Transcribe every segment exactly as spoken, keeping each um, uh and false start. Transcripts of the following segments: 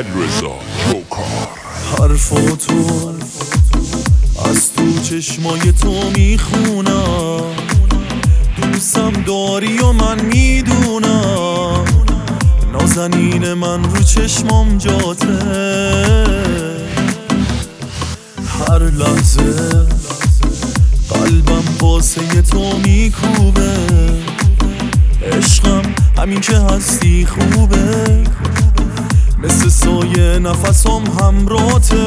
علیرضا جوکار. حرفا تو از تو چشمای تو میخونم، دوستم داری و من میدونم، نازنین من رو چشمام جاته. هر لحظه قلبم واسه تو میکوبه، عشقم همین که هستی خوبه، مثل سایه نفسم همراته.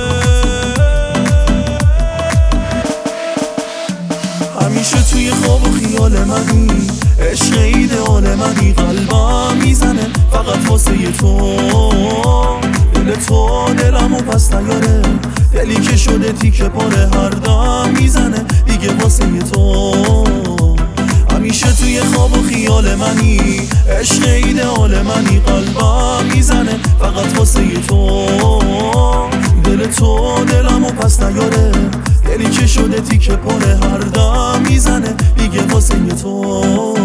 همیشه توی خواب و خیال منی، عشق ایدئال منی، قلبم میزنه فقط واسه تو. دل تو دلمو پس نیاره، دلی که شده تیکه پاره، هر دم میزنه دیگه واسه تو. همیشه توی خواب و خیال منی، عشق ایدئال منی، قلبم میزنه فقط واسه تو. دل تو دلمو پس نیاره، دلی که شده تیکه پاره، هر دم میزنه دیگه واسه تو.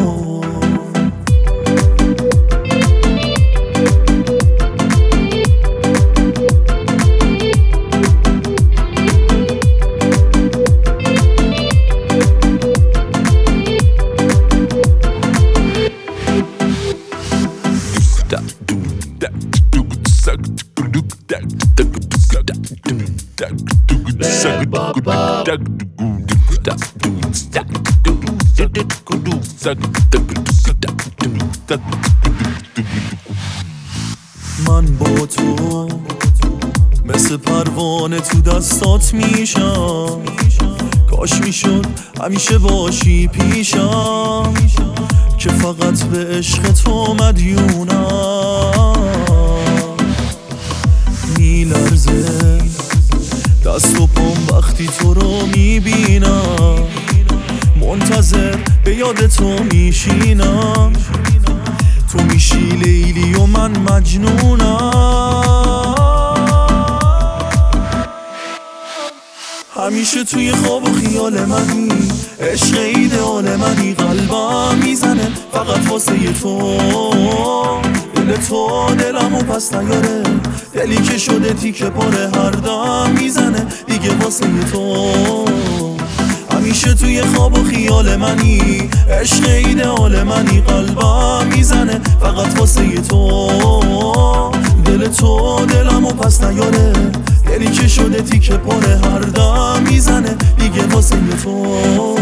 من با تو مثل پروانه تو دستات میشم، کاش میشد همیشه باشی پیشم، که فقط به عشق تو مدیونم. میلرزه دست و پام وقتی تو رو میبینم، منتظر به یاد تو میشینم، تو میشی لیلی و من مجنونم. همیشه توی خواب و خیال منی، عشق ایدئال منی، قلبم میزنه فقط واسه تو. دل تو دلمو پس نیاره، دلی که شده تیکه پاره، هر دم میزنه دیگه واسه تو. همیشه توی خواب و خیال منی، عشق ایدئال منی، قلبم میزنه فقط واسه تو. دل تو دلمو پس نیاره، دلی که شده تیکه پاره، هر دم میزنه دیگه واسه تو.